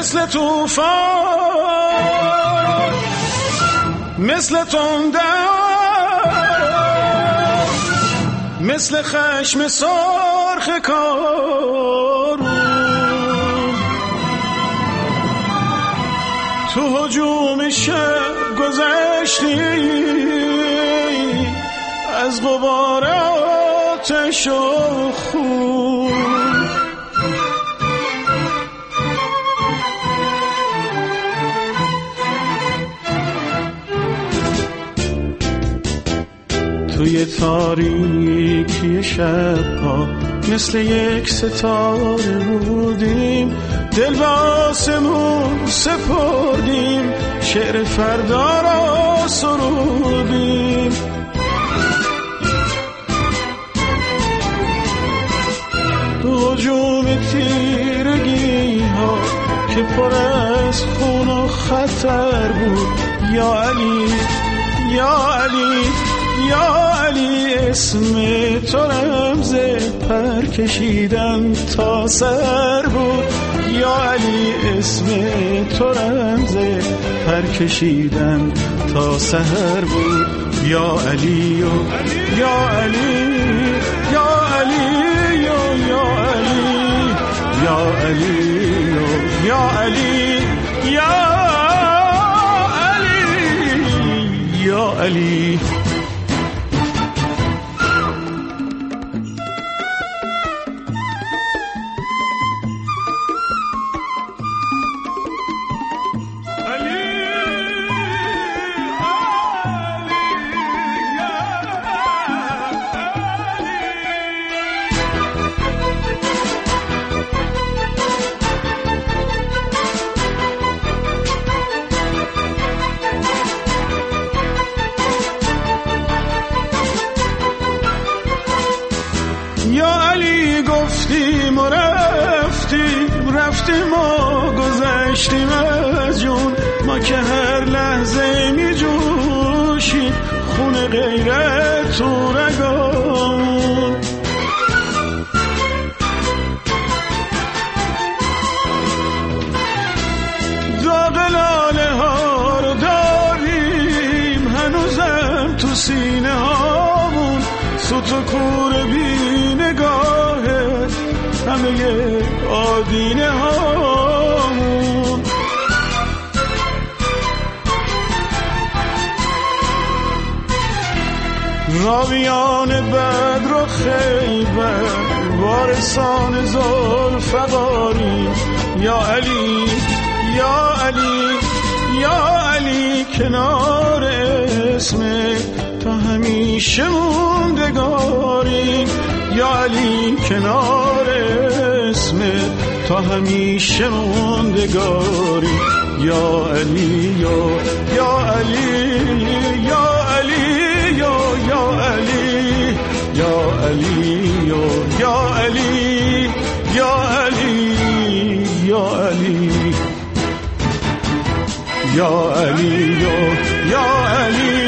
مثل طوفان، مثل تندر، مثل خشم سرخ کارون، تو هجوم شب گذشتی از غبار آتش و خون. توی تاریکی شب‌ها مثل یک ستاره بودیم، دل به آسمون سپردیم، شعر فردا را سرودیم. تو هجوم تیرگی ها که پر از خون و خطر بود، یا علی یا علی یا علی، اسم تو رمز پر کشیدن تا سر بود. یا علی اسم تو رمز پر کشیدن تا سحر بود. یا علی و یا علی یا علی یا علی یا علی یا علی یا علی یا علی. رفتیم و گذشتیم از جون، ما که هر لحظه می جوشیم خون غیرت تو رگامون. داغ لاله ها رو داریم هنوزم تو سینه هامون، سوت و کور بی نگاهت همه آدینه هامون. راویان بدر و خیبر وارثان ذوالفقاری، یا علی یا علی یا علی، کنار اسم تا همیشه موندگاری. یا علی کنار اسم تا همیشه موندگاری. یا علی یا علی یا علی یا علی یا علی یا علی یا علی یا علی یا علی یا علی